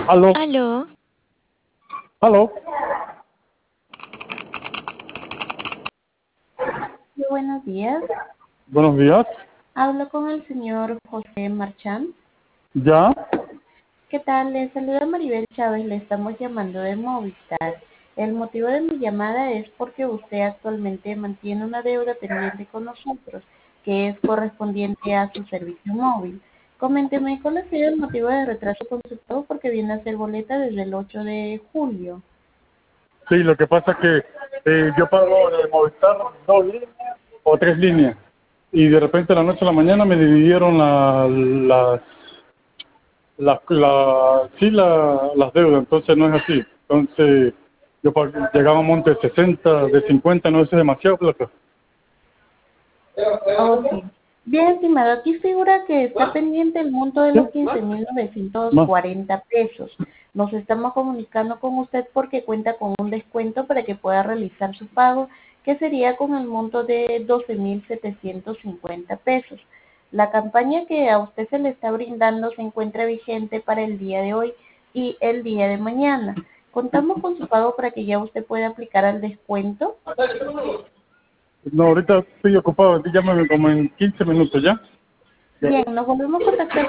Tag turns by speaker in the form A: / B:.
A: Aló,
B: Aló,
A: aló.
C: Sí, buenos días.
A: Buenos días.
C: Hablo con el señor José Marchán.
A: ¿Ya?
C: ¿Qué tal? Le saluda Maribel Chávez. Le estamos llamando de Movistar. El motivo de mi llamada es porque usted actualmente mantiene una deuda pendiente con nosotros, que es correspondiente a su servicio móvil. Coménteme cuál ha sido el motivo de retraso con su pago, porque viene a ser boleta desde el 8 de julio.
A: Sí, lo que pasa es que yo pago de Movistar 2 líneas o 3 líneas. Y de repente de la noche a la mañana me dividieron las deudas. Entonces no es así. Entonces llegaba a un monte de 60, de 50, no, eso es demasiado plata.
C: Ok. Bien, estimado, aquí figura que está pendiente el monto de
A: ¿Sí?
C: los 15.940
A: Más.
C: pesos. Nos estamos comunicando con usted porque cuenta con un descuento para que pueda realizar su pago, que sería con el monto de 12.750 pesos. La campaña que a usted se le está brindando se encuentra vigente para el día de hoy y el día de mañana. Contamos con su pago para que ya usted pueda aplicar al descuento.
A: No, ahorita estoy ocupado. Llámame como en 15 minutos, ¿ya?
C: Bien, nos volvemos a contactar